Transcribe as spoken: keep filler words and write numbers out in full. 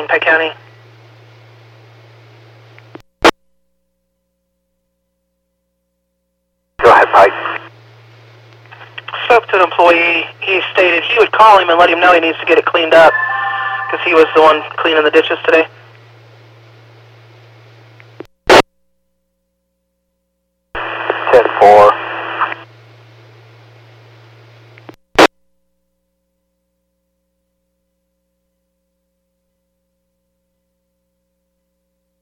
Pike County. Go ahead, Pike. Spoke to the employee. He stated he would call him and let him know he needs to get it cleaned up because he was the one cleaning the ditches today.